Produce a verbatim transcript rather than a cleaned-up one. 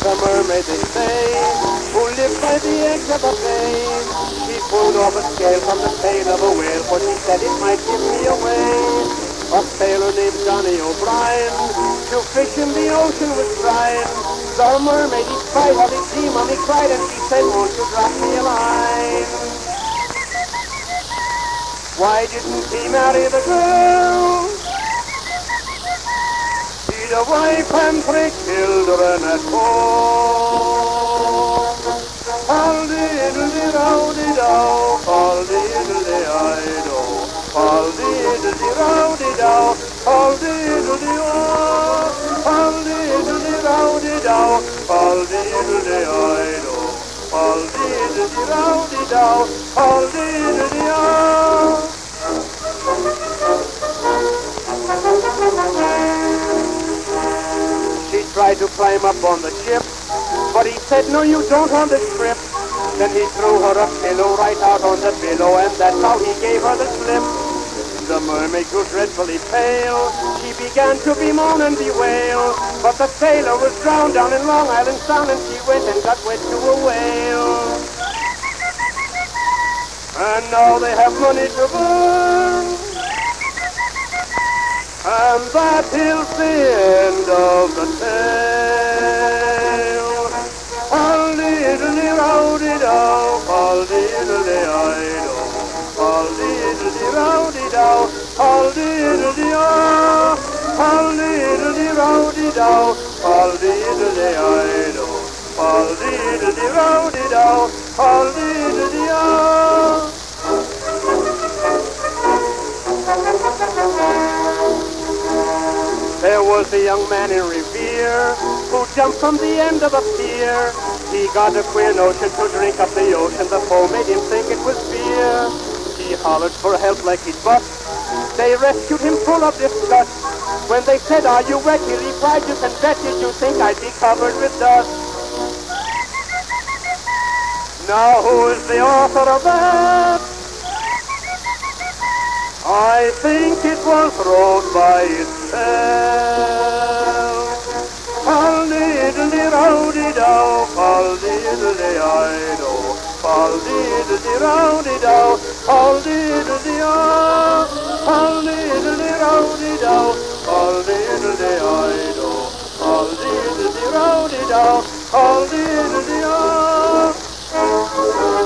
a mermaid, they say, who lived by the edge of a bay. She pulled off a scale from the tail of a whale, for she said it might give me away. A sailor named Johnny O'Brien, to fish in the ocean was trying. The mermaid, he cried, how did she, mommy cried, and she said, won't you drop me a line? Why didn't he marry the girl? He'd a wife and three children at home. All-diddle-de-row-de-dow, all-diddle-de-I-do, all-diddle-de-row-de-dow, all-diddle-de-oh, all-diddle-de-row-de-dow, all-diddle-de-I-do, all-diddle-de-row-de-dow, all-diddle-de-oh. She tried to climb up on the ship, but he said, no, you don't on the strip. Then he threw her a pillow right out on the billow, and that's how he gave her the slip. The mermaid grew dreadfully pale. She began to bemoan and bewail, but the sailor was drowned down in Long Island Sound, and she went and got wed to a whale. And now they have money to burn, and that is the end of the tale. All-diddle-de-row-de-dow, all-diddle-de-I-do, all-diddle-de-row-de-dow, all-diddle-de-oh, all-diddle-de-row-de-dow, all-diddle-de-I-do, all-diddle-de-row-de-dow, all-diddle-de-oh. There was a young man in Revere who jumped from the end of a pier. He got a queer notion to drink up the ocean. The foam made him think it was beer. He hollered for help like he'd bust. They rescued him full of disgust. When they said, are you wet? He replied, you can bet. Did you think I'd be covered with dust? Now who is the author of that? I think it was wrote by itself. All-diddle-de-row-de-dow, all-diddle-de-I-do, all-diddle-de-row-de-dow, all-diddle-de-oh, all-diddle-de-row-de-dow, all-diddle-de-I-do, all-diddle-de-row-de-dow, all-diddle-de-oh.